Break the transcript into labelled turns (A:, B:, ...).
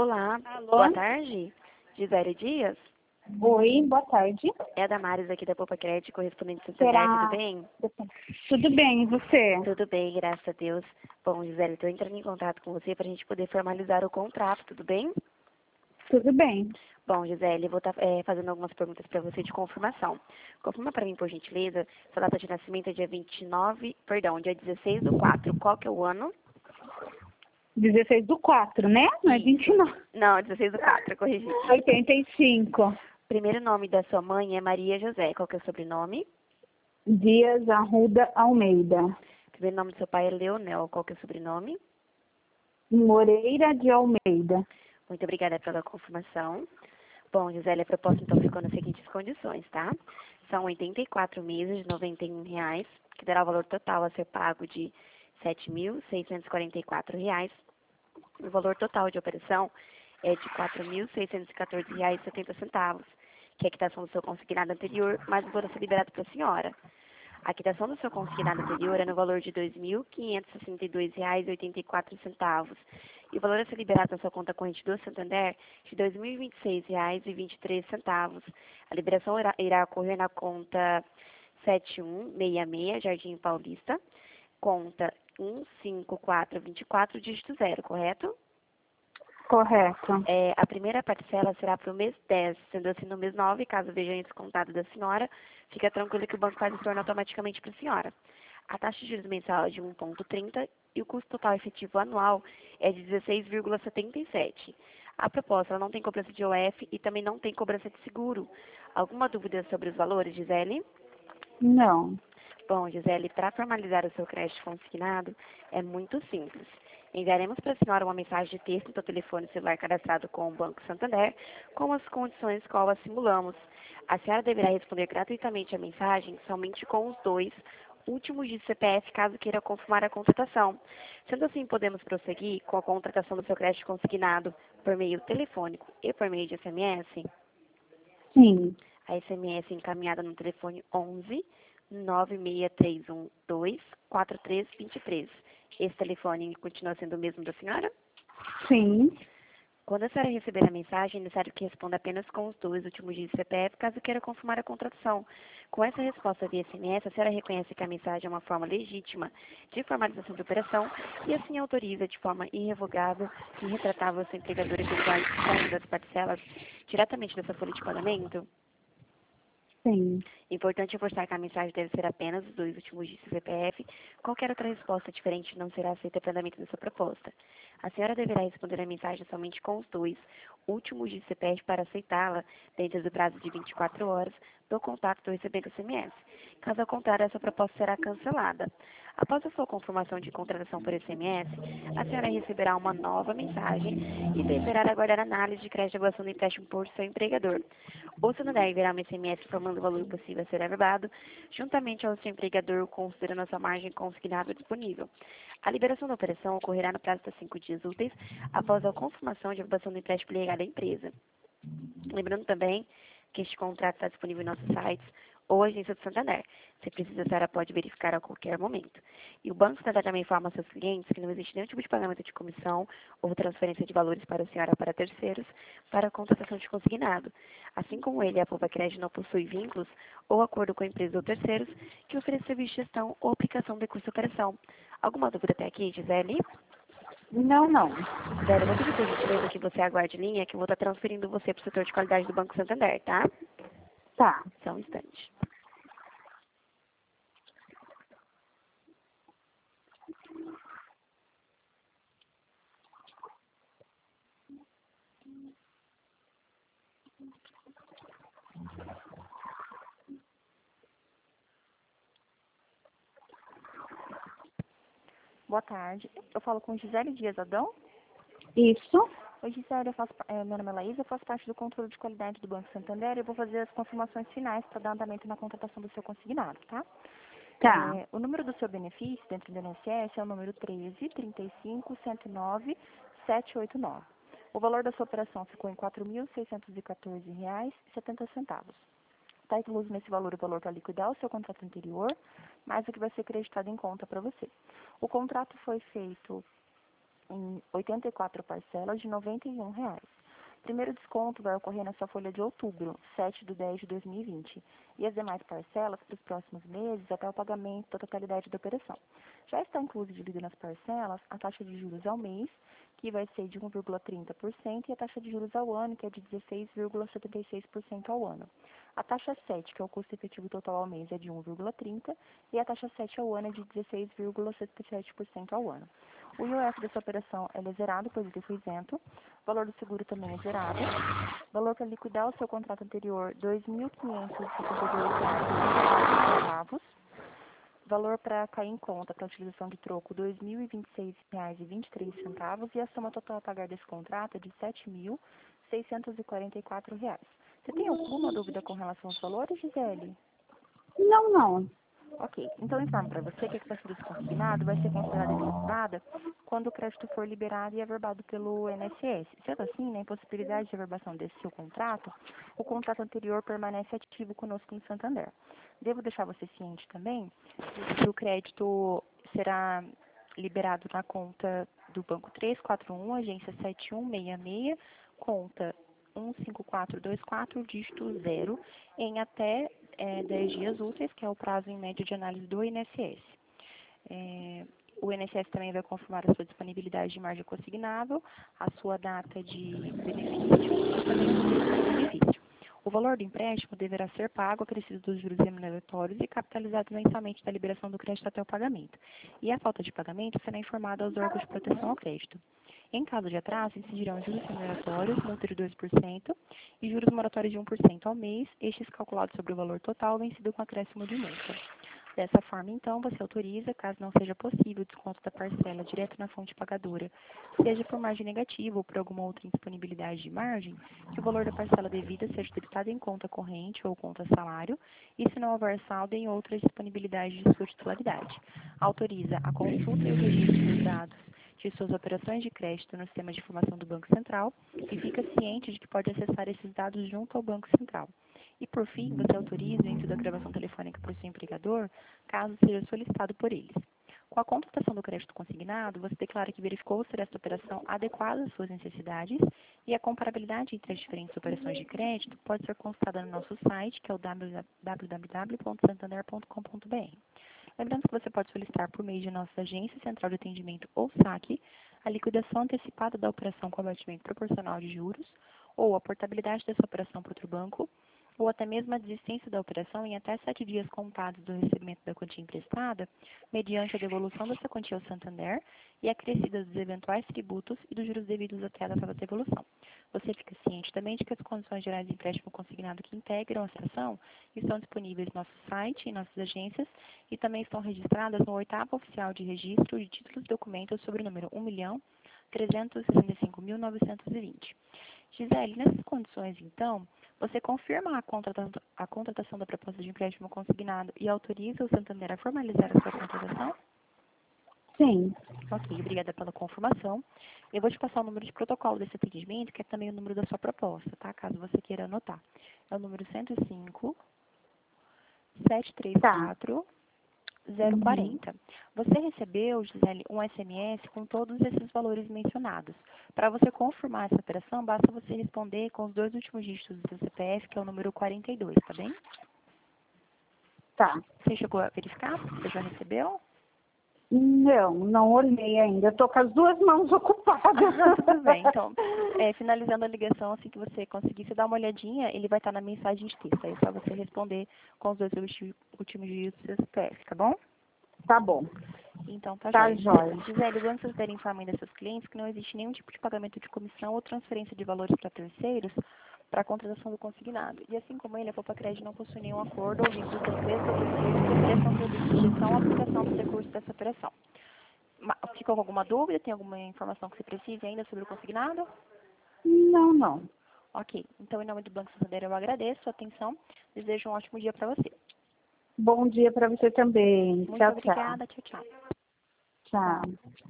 A: Olá,
B: Alô?
A: boa tarde. Gisele Dias?
B: Oi, boa tarde.
A: É a Damares aqui da Poupa Crédito, correspondente do Santander, tudo
B: Será?
A: bem?
B: Tudo bem, e você?
A: Tudo bem, graças a Deus. Bom, Gisele, estou entrando em contato com você para a gente poder formalizar o contrato, tudo bem?
B: Tudo bem.
A: Bom, Gisele, eu vou estar fazendo algumas perguntas para você de confirmação. Confirma para mim, por gentileza, sua data de nascimento é dia 16/4. Qual que é o ano?
B: 16/4, né? Não é
A: Isso.
B: 29.
A: Não, 16/4, corrigi.
B: 85.
A: Primeiro nome da sua mãe é Maria José. Qual que é o sobrenome?
B: Dias Arruda Almeida.
A: Primeiro nome do seu pai é Leonel. Qual que é o sobrenome?
B: Moreira de Almeida.
A: Muito obrigada pela confirmação. Bom, Gisele, a proposta então ficou nas seguintes condições, tá? São 84 meses de R$ 91, que dará o valor total a ser pago de R$ 7.644. O valor total de operação é de R$ 4.614,70, que é a quitação do seu consignado anterior, mais o valor a ser liberado para a senhora. A quitação do seu consignado anterior é no valor de R$ 2.562,84 e o valor a ser liberado na sua conta corrente do Santander de R$ 2.026,23. A liberação irá ocorrer na conta 7166, Jardim Paulista, conta 15424, dígito 0, correto?
B: Correto.
A: A primeira parcela será para o mês 10, sendo assim no mês 9, caso veja em descontado da senhora, fica tranquila que o banco faz o retorno automaticamente para a senhora. A taxa de juros mensal é de 1,30 e o custo total efetivo anual é de 16,77. A proposta ela não tem cobrança de OF e também não tem cobrança de seguro. Alguma dúvida sobre os valores, Gisele?
B: Não.
A: Bom, Gisele, para formalizar o seu crédito consignado é muito simples. Enviaremos para a senhora uma mensagem de texto no seu telefone celular cadastrado com o Banco Santander, com as condições qual as simulamos. A senhora deverá responder gratuitamente a mensagem somente com os dois últimos de CPF, caso queira confirmar a contratação. Sendo assim, podemos prosseguir com a contratação do seu crédito consignado por meio telefônico e por meio de SMS.
B: Sim.
A: A SMS encaminhada no telefone 11 96312 4323. Esse telefone continua sendo o mesmo da senhora?
B: Sim.
A: Quando a senhora receber a mensagem, é necessário que responda apenas com os dois últimos dígitos do CPF, caso queira confirmar a contratação. Com essa resposta via SMS, a senhora reconhece que a mensagem é uma forma legítima de formalização de operação e assim autoriza de forma irrevogável e retratável a sua empregadora efetuar o desconto das parcelas diretamente da sua folha de pagamento?
B: Sim.
A: Importante reforçar que a mensagem deve ser apenas os dois últimos dígitos do CPF. Qualquer outra resposta diferente não será aceita pelo andamento da sua proposta. A senhora deverá responder a mensagem somente com os dois últimos dígitos do CPF para aceitá-la dentro do prazo de 24 horas do contato recebendo o SMS. Caso ao contrário, essa proposta será cancelada. Após a sua confirmação de contratação por SMS, a senhora receberá uma nova mensagem e deverá aguardar a análise de crédito de avaliação do empréstimo por seu empregador. O Santander enviará um SMS informando o valor possível a ser averbado, juntamente ao seu empregador, considerando a sua margem consignada disponível. A liberação da operação ocorrerá no prazo de 5 dias úteis após a confirmação de aprovação do empréstimo legado à empresa. Lembrando também que este contrato está disponível em nossos sites ou agência do Santander. Se precisa, a senhora pode verificar a qualquer momento. E o Banco Santander também informa aos seus clientes que não existe nenhum tipo de pagamento de comissão ou transferência de valores para a senhora ou para terceiros para a contratação de consignado. Assim como ele, a Poupa Crédito não possui vínculos ou acordo com empresas ou terceiros que ofereçam serviço de gestão ou aplicação de curso de operação. Alguma dúvida até aqui, Gisele?
B: Não, não.
A: Gisele, eu vou pedir por gentileza que você aguarde em linha, que eu vou estar transferindo você para o setor de qualidade do Banco Santander, tá?
B: Tá.
A: Só um instante. Boa tarde. Eu falo com Gisele Dias Adão.
B: Isso.
A: Oi, Gisele, meu nome é Laísa, eu faço parte do controle de qualidade do Banco Santander e eu vou fazer as confirmações finais para dar andamento na contratação do seu consignado, tá?
B: Tá.
A: O número do seu benefício dentro do INSS é o número 13.35.109.789. O valor da sua operação ficou em R$ 4.614,70. Está incluso nesse valor o valor para liquidar o seu contrato anterior, mais o que vai ser creditado em conta para você. O contrato foi feito
C: em 84 parcelas de R$ 91. O primeiro desconto vai ocorrer na sua folha de outubro, 7/10/2020, e as demais parcelas para os próximos meses até o pagamento da totalidade da operação. Já está incluso dividido nas parcelas a taxa de juros ao mês, que vai ser de 1,30%, e a taxa de juros ao ano, que é de 16,76% ao ano. A taxa 7, que é o custo efetivo total ao mês, é de 1,30%, e a taxa 7 ao ano é de 16,77% ao ano. O IOF dessa operação é zerado, pois ele foi isento. O valor do seguro também é zerado. O valor para liquidar o seu contrato anterior, R$ 2.562,24. Valor para cair em conta para utilização de troco, R$ 2.026,23. E a soma total a pagar desse contrato é de R$ 7.644. Você tem alguma dúvida com relação aos valores, Gisele?
B: Não, não.
C: Ok, então eu informo para você que a quitação desse consignado vai ser considerada efetuada quando o crédito for liberado e averbado pelo INSS. Sendo assim, na impossibilidade de averbação desse seu contrato, o contrato anterior permanece ativo conosco no Santander. Devo deixar você ciente também que o crédito será liberado na conta do Banco 341, agência 7166, conta 15424, dígito 0, em até 10 dias úteis, que é o prazo em média de análise do INSS. O INSS também vai confirmar a sua disponibilidade de margem consignável, a sua data de benefício e também o número do benefício. O valor do empréstimo deverá ser pago, acrescido dos juros remuneratórios e capitalizado mensalmente da liberação do crédito até o pagamento. E a falta de pagamento será informada aos órgãos de proteção ao crédito. Em caso de atraso, incidirão juros remuneratórios, multa de 2% e juros moratórios de 1% ao mês, estes calculados sobre o valor total, vencido com acréscimo de multa. Dessa forma, então, você autoriza, caso não seja possível o desconto da parcela direto na fonte pagadora, seja por margem negativa ou por alguma outra indisponibilidade de margem, que o valor da parcela devida seja debitado em conta corrente ou conta salário, e se não houver saldo em outras disponibilidades de sua titularidade. Autoriza a consulta e o registro dos dados de suas operações de crédito no sistema de informação do Banco Central e fica ciente de que pode acessar esses dados junto ao Banco Central. E, por fim, você autoriza o envio da gravação telefônica para o seu empregador, caso seja solicitado por eles. Com a contratação do crédito consignado, você declara que verificou ser esta operação adequada às suas necessidades e a comparabilidade entre as diferentes operações de crédito pode ser consultada no nosso site, que é o www.santander.com.br. Lembrando que você pode solicitar por meio de nossa agência central de atendimento ou SAC a liquidação antecipada da operação com abatimento proporcional de juros ou a portabilidade dessa operação para outro banco, ou até mesmo a desistência da operação em até 7 dias contados do recebimento da quantia emprestada, mediante a devolução dessa quantia ao Santander e a acrescida dos eventuais tributos e dos juros devidos até a data da devolução. Você fica ciente também de que as condições gerais de empréstimo consignado que integram a ação estão disponíveis no nosso site e em nossas agências e também estão registradas no 8º Oficial de Registro de Títulos e Documentos sobre o número 1.365.920. Gisele, nessas condições, então, você confirma a contratação da proposta de empréstimo consignado e autoriza o Santander a formalizar a sua contratação?
B: Sim.
C: Ok, obrigada pela confirmação. Eu vou te passar o número de protocolo desse atendimento, que é também o número da sua proposta, tá? Caso você queira anotar. É o número 105 734 040. Você recebeu, Gisele, um SMS com todos esses valores mencionados. Para você confirmar essa operação, basta você responder com os 2 últimos dígitos do seu CPF, que é o número 42, tá bem?
B: Tá.
C: Você chegou a verificar? Você já recebeu?
B: Não olhei ainda. Eu tô com as 2 mãos ocupadas.
C: Tudo bem. Então, finalizando a ligação, assim que você conseguir, você dá uma olhadinha, ele vai estar na mensagem de texto. Aí é só você responder com os 2 últimos dígitos do seu CPF, tá bom?
B: Tá bom.
C: Então, tá
B: Tá
C: jóia.
B: jóia.
C: Gisele, o Banco Santander informa ainda seus clientes que não existe nenhum tipo de pagamento de comissão ou transferência de valores para terceiros para a contratação do consignado. E assim como ele, a Copa Crédito não possui nenhum acordo ou vínculo com empresas ou terceiros que ofereçam serviços de gestão ou aplicação dos recursos dessa operação. Ficou com alguma dúvida? Tem alguma informação que você precise ainda sobre o consignado?
B: Não.
C: Ok. Então, em nome do Banco Santander, eu agradeço a sua atenção. Desejo um ótimo dia para você.
B: Bom dia para você também.
C: Muito
B: Tchau,
C: obrigada. Tchau, tchau.
B: Tchau.